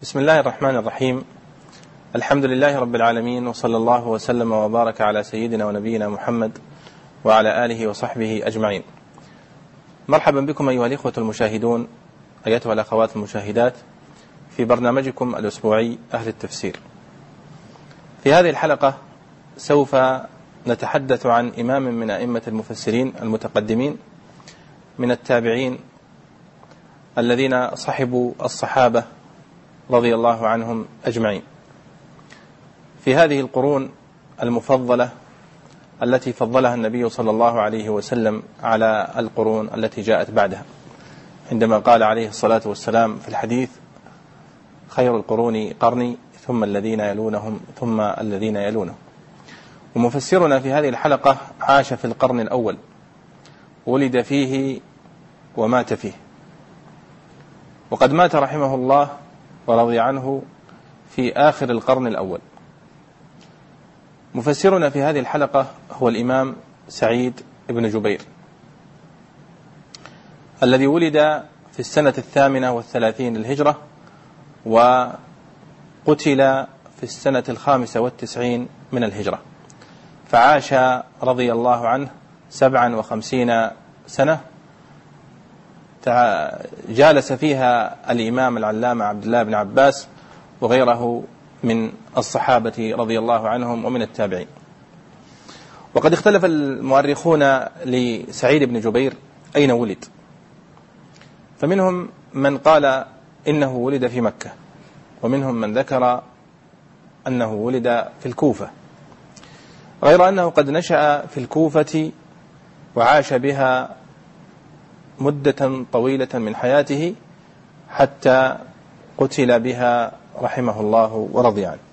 بسم الله الرحمن الرحيم. الحمد لله رب العالمين، وصلى الله وسلم وبارك على سيدنا ونبينا محمد وعلى آله وصحبه أجمعين. مرحبا بكم أيها الإخوة المشاهدون، أيتها الأخوات المشاهدات، في برنامجكم الأسبوعي أهل التفسير. في هذه الحلقة سوف نتحدث عن إمام من أئمة المفسرين المتقدمين من التابعين الذين صحبوا الصحابة رضي الله عنهم أجمعين في هذه القرون المفضلة التي فضلها النبي صلى الله عليه وسلم على القرون التي جاءت بعدها، عندما قال عليه الصلاة والسلام في الحديث: خير القرون قرني ثم الذين يلونهم ثم الذين يلونهم. ومفسرنا في هذه الحلقة عاش في القرن الأول، ولد فيه ومات فيه، وقد مات رحمه الله ورضي عنه في آخر القرن الأول. مفسرنا في هذه الحلقة هو الإمام سعيد بن جبير، الذي ولد في السنة 38 للهجرة، وقتل في السنة 95 من الهجرة، فعاش رضي الله عنه 57 سنة جالس فيها الإمام العلامة عبد الله بن عباس وغيره من الصحابة رضي الله عنهم ومن التابعين. وقد اختلف المؤرخون لسعيد بن جبير أين ولد، فمنهم من قال إنه ولد في مكة، ومنهم من ذكر أنه ولد في الكوفة، غير أنه قد نشأ في الكوفة وعاش بها مدة طويلة من حياته حتى قتل بها رحمه الله ورضي عنه.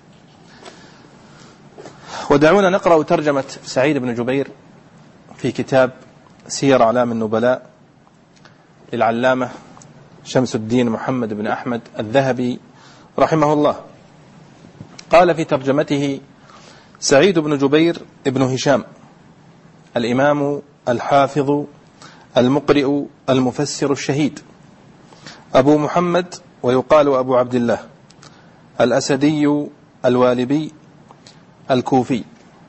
ودعونا نقرأ ترجمة سعيد بن جبير في كتاب سير أعلام النبلاء للعلامة شمس الدين محمد بن أحمد الذهبي رحمه الله. قال في ترجمته: سعيد بن جبير ابن هشام، الإمام الحافظ المقرئ المفسر الشهيد، أبو محمد ويقال أبو عبد الله، الأسدي الوالبي الكوفي،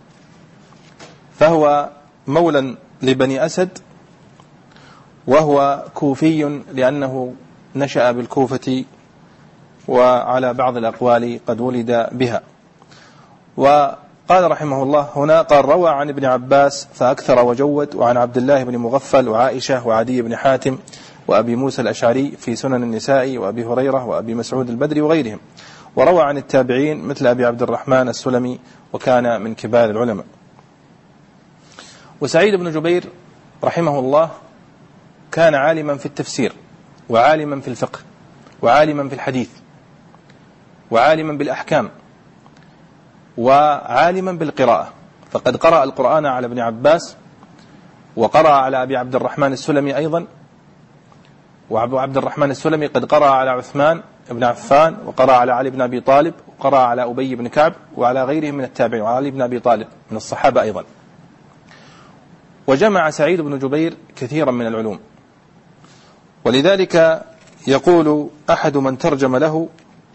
فهو مولى لبني أسد، وهو كوفي لأنه نشأ بالكوفة، وعلى بعض الأقوال قد ولد بها. وقال رحمه الله هنا: قال روى عن ابن عباس فأكثر وجود، وعن عبد الله بن مغفل وعائشة وعدي بن حاتم وأبي موسى الأشعري في سنن النساء، وأبي هريرة وأبي مسعود البدري وغيرهم. وروى عن التابعين مثل أبي عبد الرحمن السلمي، وكان من كبار العلماء. وسعيد بن جبير رحمه الله كان عالما في التفسير، وعالما في الفقه، وعالما في الحديث، وعالما بالأحكام، وعالما بالقراءة، فقد قرأ القرآن على ابن عباس، وقرأ على أبي عبد الرحمن السلمي أيضا، وأبو عبد الرحمن السلمي قد قرأ على عثمان بن عفان، وقرأ على علي بن أبي طالب، وقرأ على أبي بن كعب، وعلى غيرهم من التابعين، وعلى علي بن أبي طالب من الصحابة أيضا. وجمع سعيد بن جبير كثيرا من العلوم، ولذلك يقول أحد من ترجم له: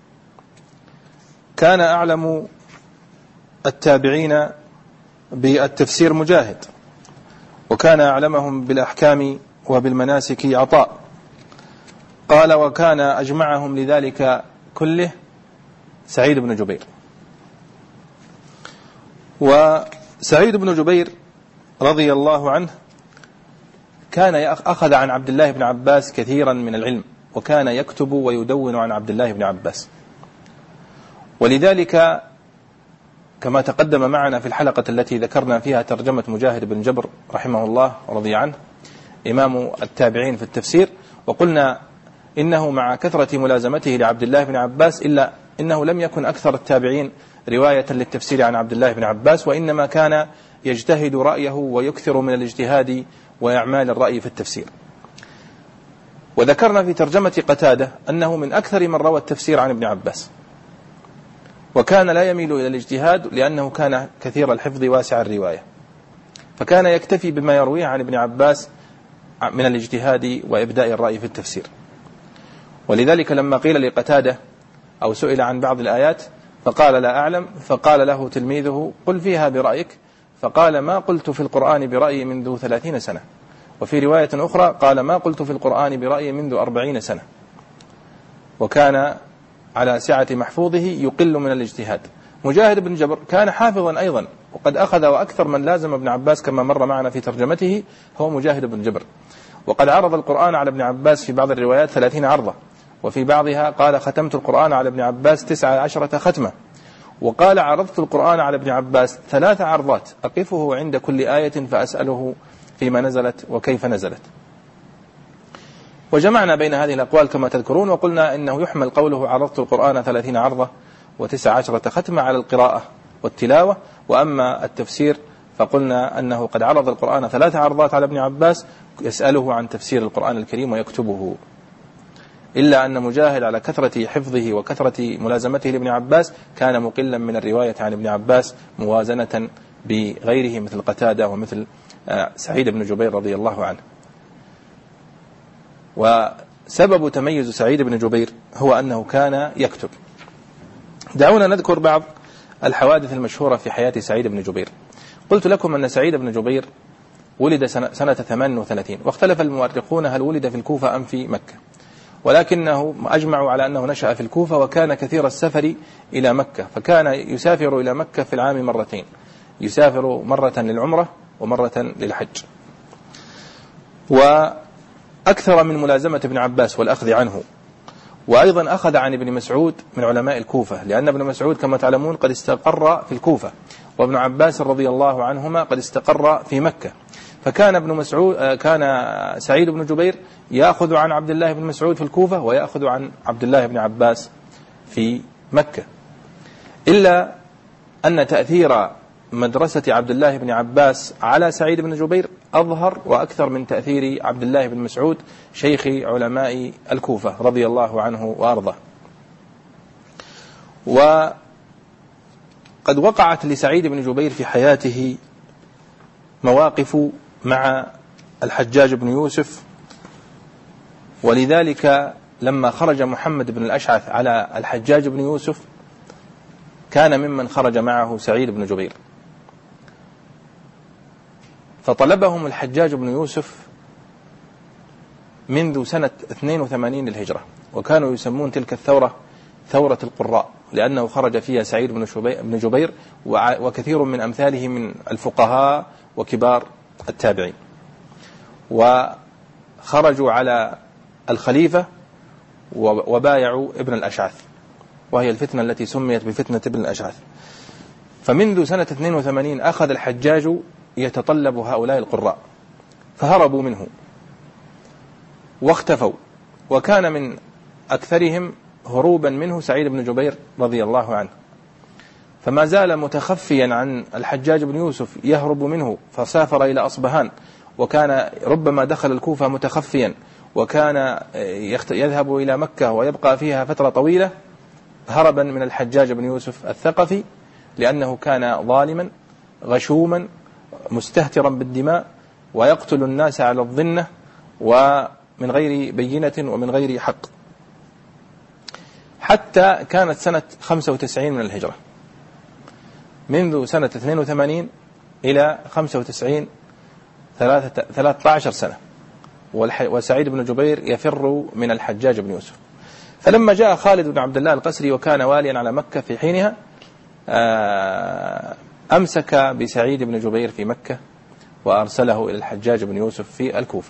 كان أعلم التابعين بالتفسير مجاهد، وكان أعلمهم بالأحكام وبالمناسك عطاء. قال: وكان أجمعهم لذلك كله سعيد بن جبير. وسعيد بن جبير رضي الله عنه كان أخذ عن عبد الله بن عباس كثيرا من العلم، وكان يكتب ويدون عن عبد الله بن عباس. ولذلك كما تقدم معنا في الحلقة التي ذكرنا فيها ترجمة مجاهد بن جبر رحمه الله ورضي عنه، إمام التابعين في التفسير، وقلنا إنه مع كثرة ملازمته لعبد الله بن عباس إلا إنه لم يكن أكثر التابعين رواية للتفسير عن عبد الله بن عباس، وإنما كان يجتهد رأيه ويكثر من الاجتهاد وإعمال الرأي في التفسير. وذكرنا في ترجمة قتادة أنه من أكثر من روى التفسير عن ابن عباس، وكان لا يميل إلى الاجتهاد لأنه كان كثير الحفظ واسع الرواية، فكان يكتفي بما يرويه عن ابن عباس من الاجتهاد وإبداء الرأي في التفسير. ولذلك لما قيل لقتادة أو سئل عن بعض الآيات فقال لا أعلم، فقال له تلميذه قل فيها برأيك، فقال ما قلت في القرآن برأيي منذ 30 سنة. وفي رواية أخرى قال ما قلت في القرآن برأيي منذ 40 سنة. وكان على سعة محفوظه يقل من الاجتهاد. مجاهد بن جبر كان حافظا أيضا، وقد أخذ وأكثر من لازم ابن عباس كما مر معنا في ترجمته هو مجاهد بن جبر، وقد عرض القرآن على ابن عباس في بعض الروايات 30 عرضة، وفي بعضها قال ختمت القرآن على ابن عباس 19 ختمة، وقال عرضت القرآن على ابن عباس 3 عرضات أقفه عند كل آية فأسأله فيما نزلت وكيف نزلت. وجمعنا بين هذه الأقوال كما تذكرون، وقلنا إنه يحمل قوله عرضت القرآن 30 عرضة و19 ختمة على القراءة والتلاوة، وأما التفسير فقلنا أنه قد عرض القرآن 3 عرضات على ابن عباس يسأله عن تفسير القرآن الكريم ويكتبه، إلا أن مجاهد على كثرة حفظه وكثرة ملازمته لابن عباس كان مقلا من الرواية عن ابن عباس موازنة بغيره مثل قتادة ومثل سعيد بن جبير رضي الله عنه. وسبب تميز سعيد بن جبير هو أنه كان يكتب. دعونا نذكر بعض الحوادث المشهورة في حياة سعيد بن جبير. قلت لكم أن سعيد بن جبير ولد سنة 38، واختلف المؤرخون هل ولد في الكوفة أم في مكة، ولكنه أجمعوا على أنه نشأ في الكوفة، وكان كثير السفر إلى مكة، فكان يسافر إلى مكة في العام مرتين، يسافر مرة للعمرة ومرة للحج. وأكثر من ملازمة ابن عباس والأخذ عنه، وأيضا أخذ عن ابن مسعود من علماء الكوفة، لأن ابن مسعود كما تعلمون قد استقر في الكوفة، وابن عباس رضي الله عنهما قد استقر في مكة. فكان كان سعيد بن جبير يأخذ عن عبد الله بن مسعود في الكوفة ويأخذ عن عبد الله بن عباس في مكة، إلا أن تأثير مدرسة عبد الله بن عباس على سعيد بن جبير أظهر وأكثر من تأثير عبد الله بن مسعود شيخ علماء الكوفة رضي الله عنه وأرضاه. وقد وقعت لسعيد بن جبير في حياته مواقف مع الحجاج بن يوسف، ولذلك لما خرج محمد بن الأشعث على الحجاج بن يوسف كان ممن خرج معه سعيد بن جبير، فطلبهم الحجاج بن يوسف منذ سنة 82 للهجرة، وكانوا يسمون تلك الثورة ثورة القراء، لأنه خرج فيها سعيد بن جبير وكثير من أمثاله من الفقهاء وكبار التابعين، وخرجوا على الخليفة وبايعوا ابن الأشعث، وهي الفتنة التي سميت بفتنة ابن الأشعث. فمنذ سنة 82 أخذ الحجاج يتطلب هؤلاء القراء، فهربوا منه واختفوا، وكان من أكثرهم هروبا منه سعيد بن جبير رضي الله عنه، فما زال متخفيا عن الحجاج بن يوسف يهرب منه، فسافر إلى أصبهان، وكان ربما دخل الكوفة متخفيا، وكان يذهب إلى مكة ويبقى فيها فترة طويلة هربا من الحجاج بن يوسف الثقفي، لأنه كان ظالما غشوما مستهترا بالدماء ويقتل الناس على الظنة ومن غير بينة ومن غير حق، حتى كانت سنة 95 من الهجرة. منذ سنة 82 إلى 95 13 سنة، وسعيد بن جبير يفر من الحجاج بن يوسف. فلما جاء خالد بن عبد الله القسري وكان واليا على مكة في حينها أمسك بسعيد بن جبير في مكة وأرسله إلى الحجاج بن يوسف في الكوفة.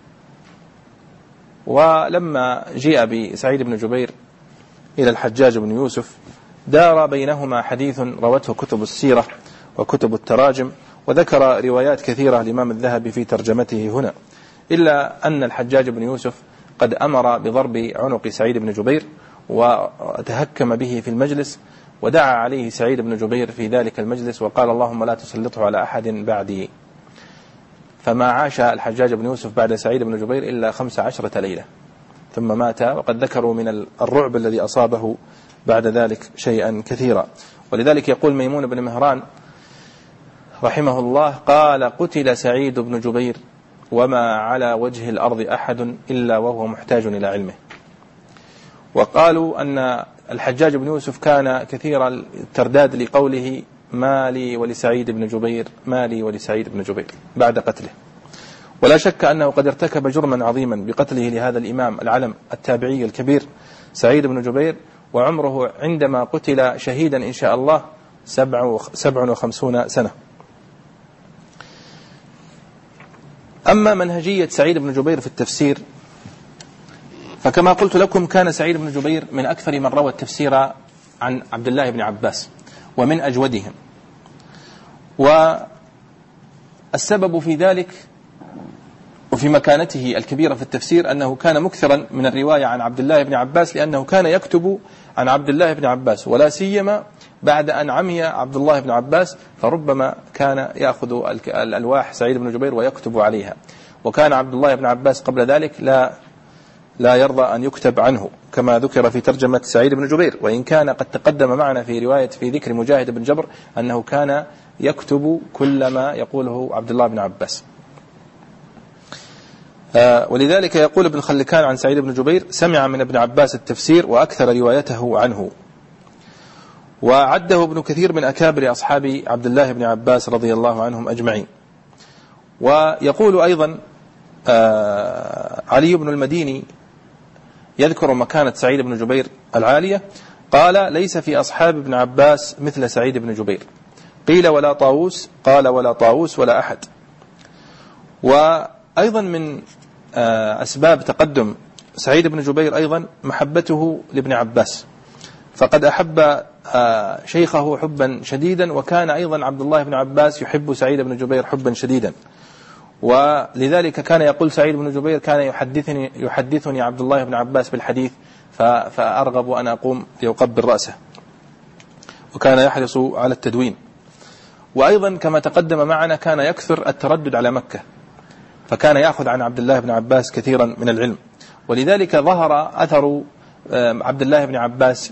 ولما جاء بسعيد بن جبير إلى الحجاج بن يوسف دار بينهما حديث روته كتب السيرة وكتب التراجم، وذكر روايات كثيرة الإمام الذهبي في ترجمته هنا، إلا أن الحجاج بن يوسف قد أمر بضرب عنق سعيد بن جبير وتهكم به في المجلس، ودعا عليه سعيد بن جبير في ذلك المجلس وقال اللهم لا تسلطه على أحد بعدي. فما عاش الحجاج بن يوسف بعد سعيد بن جبير إلا 15 ليلة ثم مات، وقد ذكروا من الرعب الذي أصابه بعد ذلك شيئا كثيرا. ولذلك يقول ميمون بن مهران رحمه الله قال قتل سعيد بن جبير وما على وجه الأرض أحد إلا وهو محتاج إلى علمه. وقالوا أن الحجاج بن يوسف كان كثير الترداد لقوله ما لي ولسعيد بن جبير، ما لي ولسعيد بن جبير بعد قتله. ولا شك أنه قد ارتكب جرما عظيما بقتله لهذا الإمام العلم التابعي الكبير سعيد بن جبير، وعمره عندما قتل شهيدا إن شاء الله 57 سنة. أما منهجية سعيد بن جبير في التفسير، فكما قلت لكم كان سعيد بن جبير من أكثر من روى التفسير عن عبد الله بن عباس ومن أجودهم، والسبب في ذلك وفي مكانته الكبيرة في التفسير أنه كان مكثرا من الرواية عن عبد الله بن عباس، لأنه كان يكتب عن عبد الله بن عباس، ولا سيما بعد أن عمي عبد الله بن عباس فربما كان يأخذ الألواح سعيد بن جبير ويكتب عليها. وكان عبد الله بن عباس قبل ذلك لا يرضى أن يكتب عنه، كما ذكر في ترجمة سعيد بن جبير، وإن كان قد تقدم معنا في ذكر مجاهد بن جبر أنه كان يكتب كل ما يقوله عبد الله بن عباس. ولذلك يقول ابن خلكان عن سعيد بن جبير: سمع من ابن عباس التفسير وأكثر روايته عنه. وعده ابن كثير من أكابر أصحاب عبد الله بن عباس رضي الله عنهم أجمعين. ويقول أيضا علي بن المديني يذكر مكانة سعيد بن جبير العالية، قال: ليس في أصحاب ابن عباس مثل سعيد بن جبير. قيل: ولا طاووس؟ قال: ولا طاووس ولا أحد. وأيضا من أسباب تقدم سعيد بن جبير أيضا محبته لابن عباس، فقد أحب شيخه حبا شديدا، وكان أيضا عبد الله بن عباس يحب سعيد بن جبير حبا شديدا. ولذلك كان يقول سعيد بن جبير: كان يحدثني عبد الله بن عباس بالحديث فأرغب أن أقوم لأقبل رأسه، وكان يحرص على التدوين. وأيضا كما تقدم معنا كان يكثر التردد على مكة، فكان يأخذ عن عبد الله بن عباس كثيرا من العلم. ولذلك ظهر أثر عبد الله بن عباس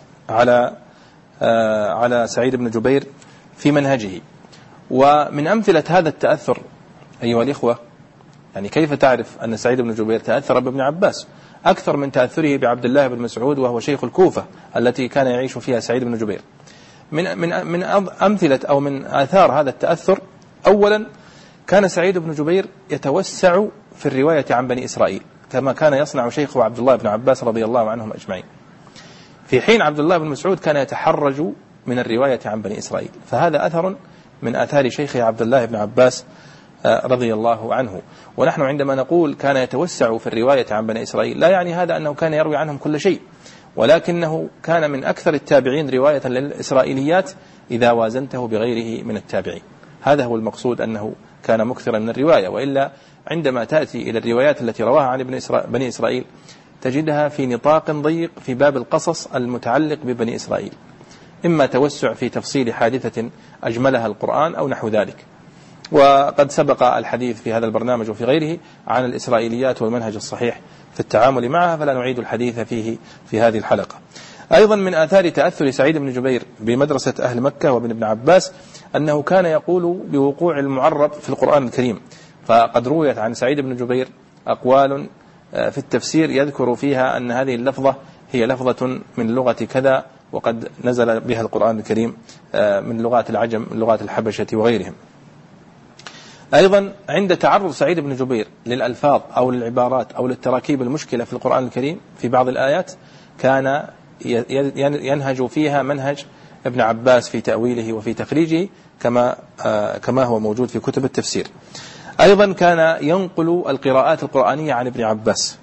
على سعيد بن جبير في منهجه. ومن أمثلة هذا التأثر أيها الإخوة، يعني كيف تعرف أن سعيد بن جبير تأثر بابن عباس أكثر من تأثره بعبد الله بن مسعود، وهو شيخ الكوفة التي كان يعيش فيها سعيد بن جبير؟ من أمثلة أو من آثار هذا التأثر، أولا كان سعيد بن جبير يتوسع في الرواية عن بني إسرائيل كما كان يصنع شيخه عبد الله بن عباس رضي الله عنهم أجمعين، في حين عبد الله بن مسعود كان يتحرج من الرواية عن بني إسرائيل. فهذا أثر من آثار شيخه عبد الله بن عباس رضي الله عنه. ونحن عندما نقول كان يتوسع في الرواية عن بني إسرائيل لا يعني هذا أنه كان يروي عنهم كل شيء، ولكنه كان من أكثر التابعين رواية للإسرائيليات إذا وازنته بغيره من التابعين. هذا هو المقصود، أنه كان مكثرا من الرواية. وإلا عندما تأتي إلى الروايات التي رواها عن بني إسرائيل تجدها في نطاق ضيق في باب القصص المتعلق ببني إسرائيل، إما توسع في تفصيل حادثة أجملها القرآن أو نحو ذلك. وقد سبق الحديث في هذا البرنامج وفي غيره عن الإسرائيليات والمنهج الصحيح في التعامل معها، فلا نعيد الحديث فيه في هذه الحلقة. أيضا من آثار تأثر سعيد بن جبير بمدرسة أهل مكة وابن ابن عباس أنه كان يقول بوقوع المعرب في القرآن الكريم. فقد رويت عن سعيد بن جبير أقوال في التفسير يذكر فيها أن هذه اللفظة هي لفظة من لغة كذا، وقد نزل بها القرآن الكريم من لغات العجم، من لغات الحبشة وغيرهم. أيضا عند تعرض سعيد بن جبير للألفاظ أو للعبارات أو للتراكيب المشكلة في القرآن الكريم في بعض الآيات كان ينهج فيها منهج ابن عباس في تأويله وفي تخريجه كما هو موجود في كتب التفسير. أيضا كان ينقل القراءات القرآنية عن ابن عباس،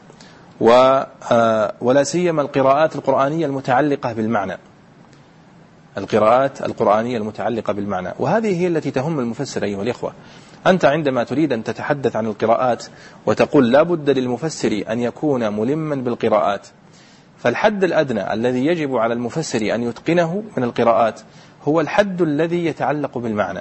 ولا سيما القراءات القرآنية المتعلقة بالمعنى، القراءات القرآنية المتعلقة بالمعنى. وهذه هي التي تهم المفسر أيها الإخوة. أنت عندما تريد أن تتحدث عن القراءات وتقول لا بد للمفسر أن يكون ملما بالقراءات، فالحد الأدنى الذي يجب على المفسر أن يتقنه من القراءات هو الحد الذي يتعلق بالمعنى،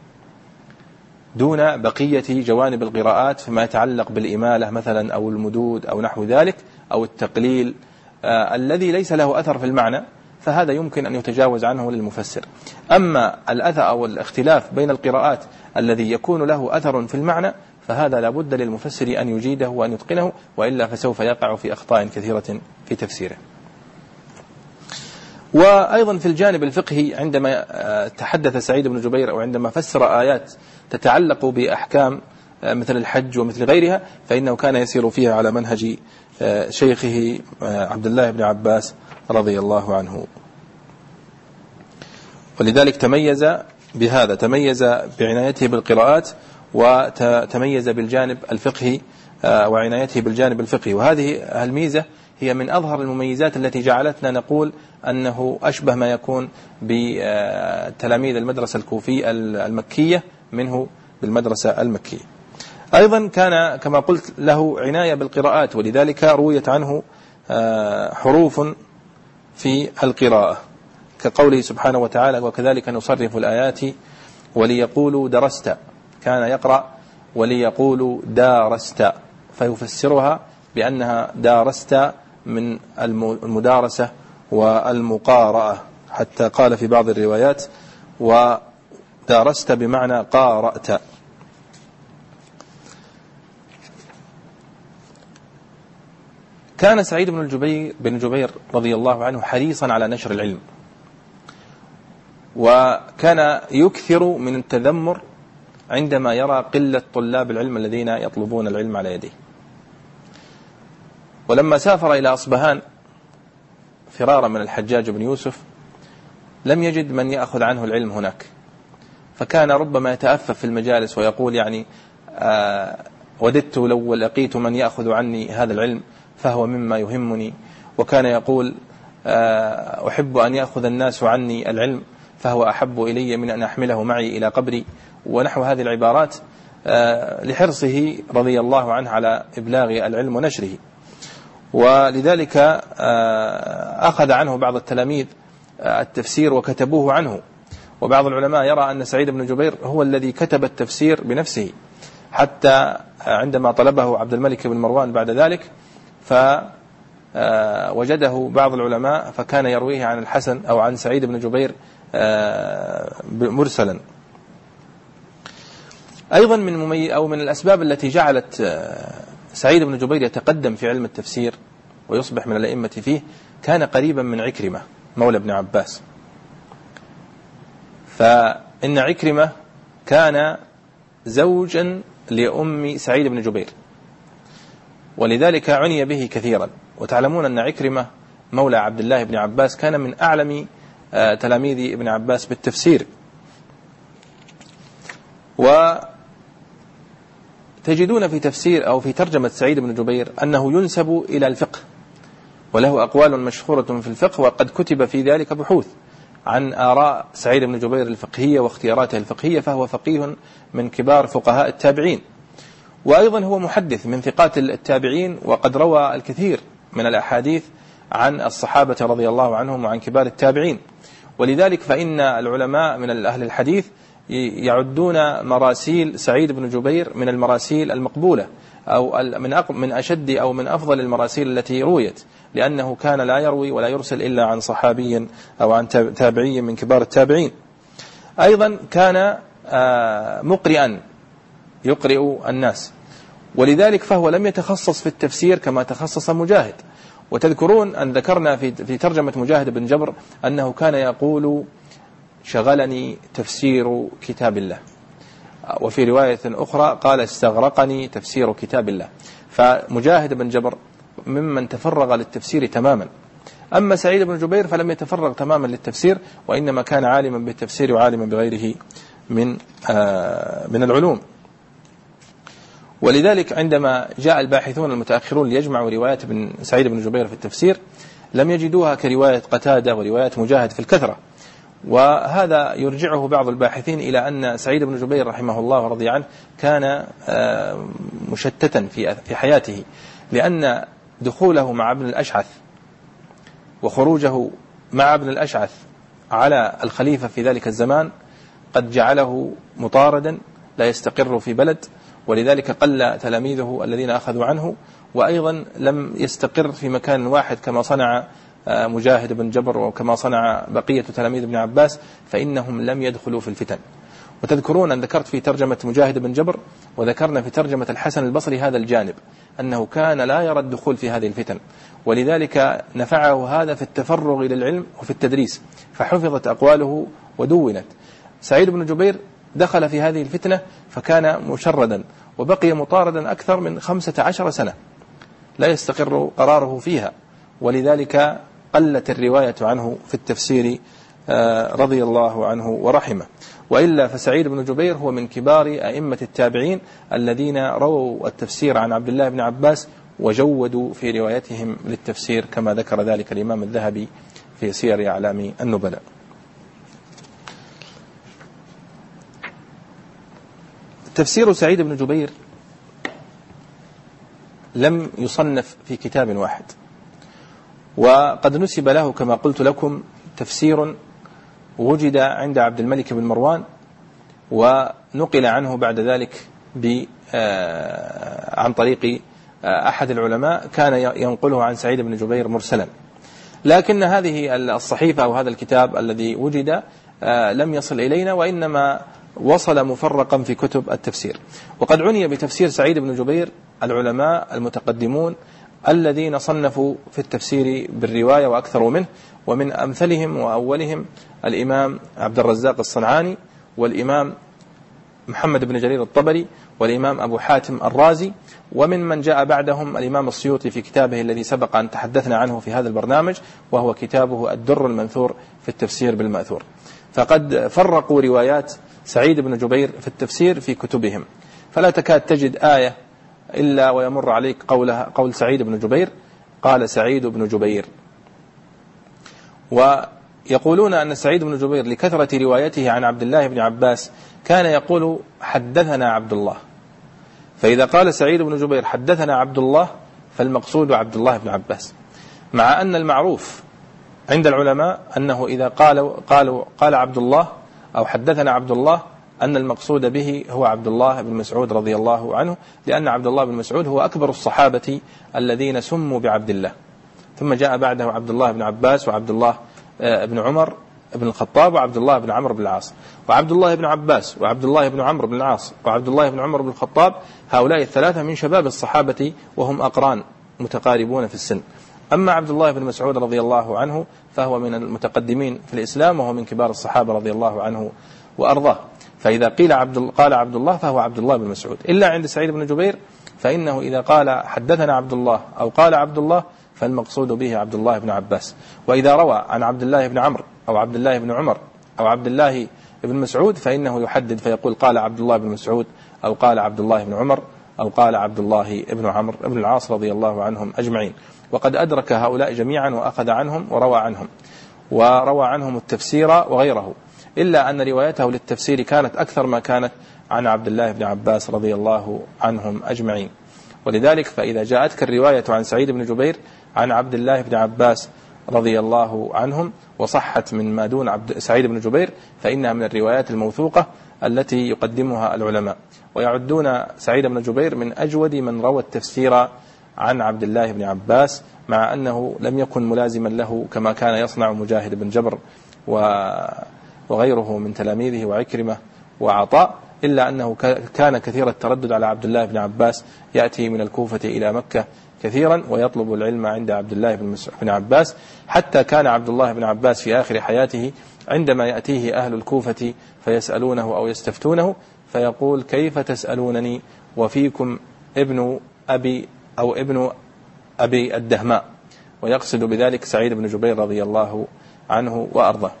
دون بقية جوانب القراءات فيما يتعلق بالإمالة مثلا أو المدود أو نحو ذلك أو التقليل الذي ليس له أثر في المعنى، فهذا يمكن أن يتجاوز عنه للمفسر. أما الأثر أو الاختلاف بين القراءات الذي يكون له أثر في المعنى فهذا لابد للمفسر أن يجيده وأن يتقنه، وإلا فسوف يقع في أخطاء كثيرة في تفسيره. وأيضا في الجانب الفقهي عندما تحدث سعيد بن جبير أو عندما فسر آيات تتعلق بأحكام مثل الحج ومثل غيرها، فإنه كان يسير فيها على منهج شيخه عبد الله بن عباس رضي الله عنه. ولذلك تميز بهذا، تميز بعنايته بالقراءات، وتميز بالجانب الفقهي وعنايته بالجانب الفقهي. وهذه الميزة هي من أظهر المميزات التي جعلتنا نقول أنه أشبه ما يكون بتلاميذ المدرسة الكوفية المكية منه بالمدرسة المكية. أيضا كان كما قلت له عناية بالقراءات، ولذلك رويت عنه حروف في القراءة كقوله سبحانه وتعالى: وكذلك نصرف الآيات وليقولوا درست. كان يقرأ وليقولوا دارست، فيفسرها بأنها دارست من المدارسة والمقارأة، حتى قال في بعض الروايات: ودارست بمعنى قارأت. كان سعيد بن جبير رضي الله عنه حريصا على نشر العلم، وكان يكثر من التذمر عندما يرى قلة طلاب العلم الذين يطلبون العلم على يديه. ولما سافر إلى أصبهان فرارا من الحجاج بن يوسف لم يجد من يأخذ عنه العلم هناك، فكان ربما يتأفف في المجالس ويقول يعني وددت لو لقيت من يأخذ عني هذا العلم فهو مما يهمني. وكان يقول أحب أن يأخذ الناس عني العلم فهو أحب إلي من أن أحمله معي إلى قبري، ونحو هذه العبارات، لحرصه رضي الله عنه على إبلاغ العلم ونشره. ولذلك أخذ عنه بعض التلاميذ التفسير وكتبوه عنه، وبعض العلماء يرى أن سعيد بن جبير هو الذي كتب التفسير بنفسه، حتى عندما طلبه عبد الملك بن مروان بعد ذلك فوجده بعض العلماء فكان يرويه عن الحسن أو عن سعيد بن جبير مرسلا. أيضا من الأسباب التي جعلت سعيد بن جبير يتقدم في علم التفسير ويصبح من الأئمة فيه، كان قريبا من عكرمة مولى ابن عباس. فإن عكرمة كان زوجا لأم سعيد بن جبير، ولذلك عني به كثيرا. وتعلمون أن عكرمة مولى عبد الله بن عباس كان من أعلم تلاميذ ابن عباس بالتفسير. وتجدون في تفسير أو في ترجمة سعيد بن جبير أنه ينسب إلى الفقه، وله أقوال مشهورة في الفقه، وقد كتب في ذلك بحوث عن آراء سعيد بن جبير الفقهية واختياراته الفقهية، فهو فقيه من كبار فقهاء التابعين. وأيضا هو محدث من ثقات التابعين، وقد روى الكثير من الأحاديث عن الصحابة رضي الله عنهم وعن كبار التابعين. ولذلك فإن العلماء من أهل الحديث يعدون مراسيل سعيد بن جبير من المراسيل المقبولة، أو من أشد أو من أفضل المراسيل التي رويت، لأنه كان لا يروي ولا يرسل إلا عن صحابي أو عن تابعي من كبار التابعين. أيضا كان مقرئا يقرئ الناس، ولذلك فهو لم يتخصص في التفسير كما تخصص مجاهد. وتذكرون أن ذكرنا في ترجمة مجاهد بن جبر أنه كان يقول شغلني تفسير كتاب الله، وفي رواية أخرى قال استغرقني تفسير كتاب الله. فمجاهد بن جبر ممن تفرغ للتفسير تماما. أما سعيد بن جبير فلم يتفرغ تماما للتفسير، وإنما كان عالما بالتفسير وعالما بغيره من العلوم. ولذلك عندما جاء الباحثون المتأخرون ليجمعوا روايات سعيد بن جبير في التفسير لم يجدوها كرواية قتادة ورواية مجاهد في الكثرة. وهذا يرجعه بعض الباحثين إلى أن سعيد بن جبير رحمه الله ورضي عنه كان مشتتا في حياته، لأن دخوله مع ابن الأشعث وخروجه مع ابن الأشعث على الخليفة في ذلك الزمان قد جعله مطاردا لا يستقر في بلد، ولذلك قل تلاميذه الذين أخذوا عنه، وأيضا لم يستقر في مكان واحد كما صنع مجاهد بن جبر وكما صنع بقية تلاميذ ابن عباس، فإنهم لم يدخلوا في الفتن. وتذكرون أن ذكرت في ترجمة مجاهد بن جبر وذكرنا في ترجمة الحسن البصري هذا الجانب، أنه كان لا يرى الدخول في هذه الفتن، ولذلك نفعه هذا في التفرغ للعلم وفي التدريس، فحفظت أقواله ودونت. سعيد بن جبير دخل في هذه الفتنة فكان مشردا وبقي مطاردا أكثر من 15 سنة لا يستقر قراره فيها، ولذلك قلت الرواية عنه في التفسير رضي الله عنه ورحمه. وإلا فسعيد بن جبير هو من كبار أئمة التابعين الذين رووا التفسير عن عبد الله بن عباس وجودوا في روايتهم للتفسير، كما ذكر ذلك الإمام الذهبي في سير أعلام النبلاء. تفسير سعيد بن جبير لم يصنف في كتاب واحد، وقد نسب له كما قلت لكم تفسير وجد عند عبد الملك بن مروان، ونقل عنه بعد ذلك عن طريق أحد العلماء كان ينقله عن سعيد بن جبير مرسلا، لكن هذه الصحيفة أو هذا الكتاب الذي وجد لم يصل إلينا، وإنما وصل مفرقا في كتب التفسير. وقد عني بتفسير سعيد بن جبير العلماء المتقدمون الذين صنفوا في التفسير بالرواية وأكثروا منه، ومن أمثلهم وأولهم الإمام عبد الرزاق الصنعاني، والإمام محمد بن جرير الطبري، والإمام أبو حاتم الرازي، ومن من جاء بعدهم الإمام السيوطي في كتابه الذي سبق أن تحدثنا عنه في هذا البرنامج، وهو كتابه الدر المنثور في التفسير بالمأثور. فقد فرقوا روايات سعيد بن جبير في التفسير في كتبهم، فلا تكاد تجد آية إلا ويمر عليك قول سعيد بن جبير قال سعيد بن جبير. ويقولون أن سعيد بن جبير لكثرة روايته عن عبد الله بن عباس كان يقول حدثنا عبد الله، فإذا قال سعيد بن جبير حدثنا عبد الله فالمقصود عبد الله بن عباس، مع أن المعروف عند العلماء أنه إذا قال عبد الله أو حدثنا عبد الله أن المقصود به هو عبد الله بن مسعود رضي الله عنه، لأن عبد الله بن مسعود هو أكبر الصحابة الذين سموا بعبد الله، ثم جاء بعده عبد الله بن عباس وعبد الله بن عمر بن الخطاب وعبد الله بن عمرو بن العاص. وعبد الله بن عباس وعبد الله بن عمرو بن العاص وعبد الله بن عمر بن الخطاب هؤلاء الثلاثة من شباب الصحابة وهم أقران متقاربون في السن. أما عبد الله بن مسعود رضي الله عنه فهو من المتقدمين في الإسلام، وهو من كبار الصحابة رضي الله عنه وأرضاه، فإذا قال عبد الله فهو عبد الله بن مسعود. إلا عند سعيد بن جبير فإنه إذا قال حدثنا عبد الله أو قال عبد الله فالمقصود به عبد الله بن عباس، وإذا روى عن عبد الله بن عمرو أو عبد الله بن عمر أو عبد الله بن مسعود فإنه يحدد فيقول قال عبد الله بن مسعود أو قال عبد الله بن عمر أو قال عبد الله بن عمرو بن العاص رضي الله عنهم أجمعين. وقد أدرك هؤلاء جميعا وأخذ عنهم وروى عنهم التفسير وغيره، إلا أن روايته للتفسير كانت أكثر ما كانت عن عبد الله بن عباس رضي الله عنهم أجمعين. ولذلك فإذا جاءتك الرواية عن سعيد بن جبير عن عبد الله بن عباس رضي الله عنهم وصحت من ما دون سعيد بن جبير فإنها من الروايات الموثوقة التي يقدمها العلماء، ويعدون سعيد بن جبير من أجود من روى التفسير عن عبد الله بن عباس، مع أنه لم يكن ملازما له كما كان يصنع مجاهد بن جبر وغيره من تلاميذه وعكرمة وعطاء، إلا أنه كان كثير التردد على عبد الله بن عباس، يأتي من الكوفة إلى مكة كثيرا ويطلب العلم عند عبد الله بن عباس، حتى كان عبد الله بن عباس في آخر حياته عندما يأتيه أهل الكوفة فيسألونه أو يستفتونه فيقول كيف تسألونني وفيكم ابن أبي أو ابن أبي الدهماء، ويقصد بذلك سعيد بن جبير رضي الله عنه وأرضاه.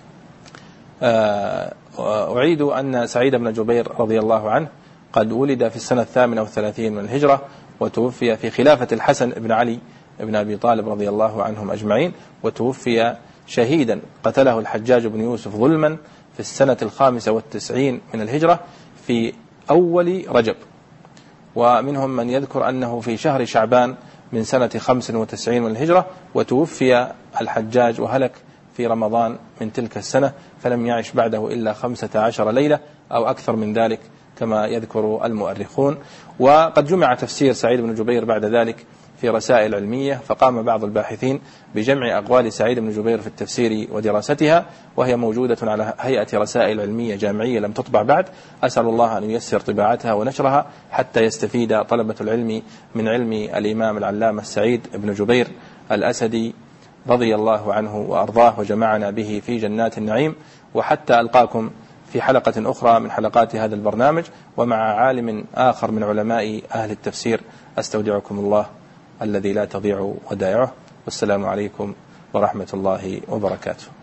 أعيد أن سعيد بن جبير رضي الله عنه قد ولد في السنة 38 من الهجرة، وتوفي في خلافة الحسن بن علي بن أبي طالب رضي الله عنهم أجمعين، وتوفي شهيدا قتله الحجاج بن يوسف ظلما في السنة 95 من الهجرة في أول رجب. ومنهم من يذكر أنه في شهر شعبان من سنة 95 من الهجرة، وتوفي الحجاج وهلك في رمضان من تلك السنة، فلم يعش بعده إلا 15 ليلة أو أكثر من ذلك كما يذكر المؤرخون. وقد جمع تفسير سعيد بن جبير بعد ذلك في رسائل علمية، فقام بعض الباحثين بجمع أقوال سعيد بن جبير في التفسير ودراستها، وهي موجودة على هيئة رسائل علمية جامعية لم تطبع بعد. أسأل الله أن ييسر طباعتها ونشرها حتى يستفيد طلبة العلم من علم الإمام العلامة سعيد بن جبير الأسدي رضي الله عنه وأرضاه، وجمعنا به في جنات النعيم. وحتى ألقاكم في حلقة أخرى من حلقات هذا البرنامج ومع عالم آخر من علماء أهل التفسير، أستودعكم الله الذي لا تضيع ودائعه، والسلام عليكم ورحمة الله وبركاته.